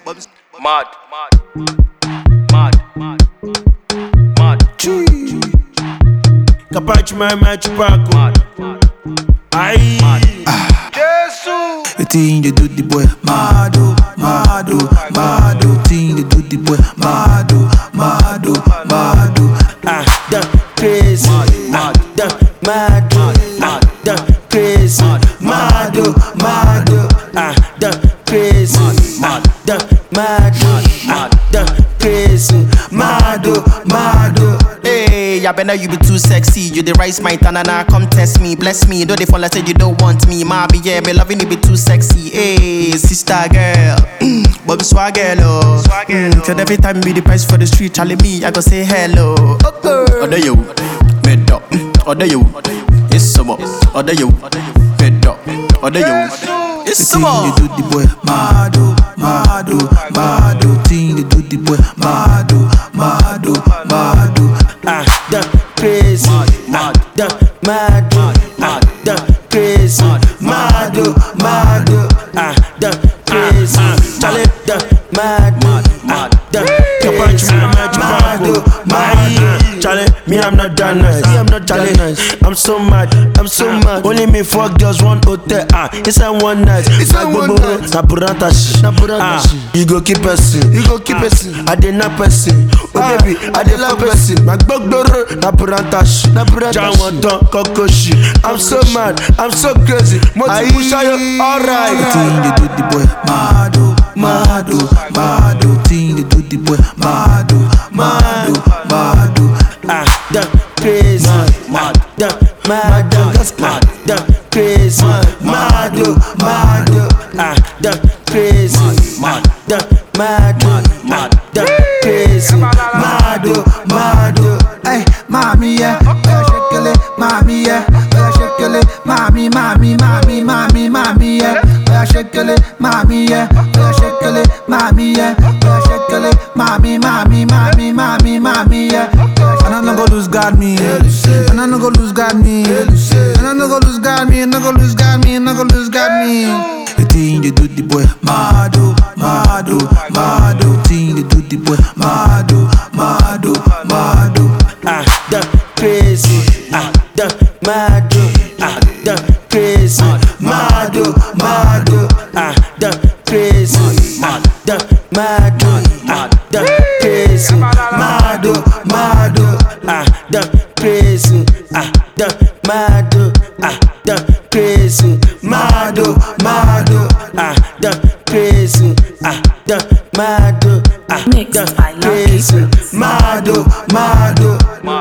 Mad. Capace mai chupaco. Aye. Jesus. The thing they do the boy mado. The thing they do the boy mado. The crazy. The mado. The crazy. Mado. The crazy. The mado. The crazy. Mado. Hey, I better you be too sexy. You the rice my tanana, come test me, bless me. Don't they fall like say you don't want me, Mabi, yeah, me loving you be too sexy. Hey, sister girl, Bobby Swagger, cause every time be the price for the street, Charlie me, I go say hello. Order you, made up, order you, it's some more, order you, made up, order you, it's some more. You do the boy mado. Thing you do the boy mado. The crazy, the mado, the crazy, mado, the crazy, Charlie, the mado, the crazy, mado. Charlie, me I'm not that nice, I'm so mad. Only me 4 girls, 1 hotel, it's a one night. Na buranta shit, you go keep person, I did not person. Oh baby, I did love person. My gbogbo na buranta shit, Jawanton kokoshi. I'm so mad, I'm so crazy. Motivushayo, alright. The thing they do the boy mado. Thing they do the boy mado. The crazy, the mado, the crazy, mado, the crazy, the mado, the crazy, mado. Hey, mommy, yeah, shake it, mommy, yeah, shake it, mommy, yeah, shake it, mommy, yeah, shake it, mommy, yeah, yeah. And I no go lose God me, and I no go lose God me, and I no go lose God me, and I go lose God me, and I go lose God me. The thing they do the boy mado. Thing they do the boy mado. The crazy, the mado, the crazy, mado, the crazy, the mado, the crazy, mado, the crazy, the mado, the crazy, mado, the crazy, the mado, the crazy, mado.